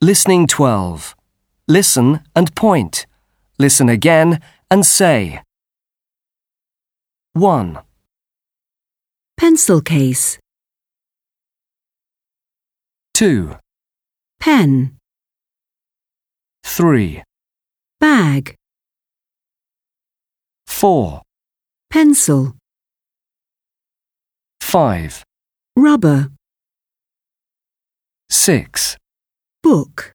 Listening 12. Listen and point. Listen again and say. 1, Pencil case. 2, Pen. 3, Bag. 4, Pencil. 5, Rubber. 6, Book.